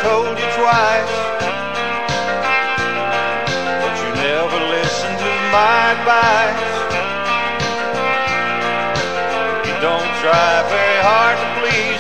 told you twice, but you never listened to my advice. You don't try very hard to please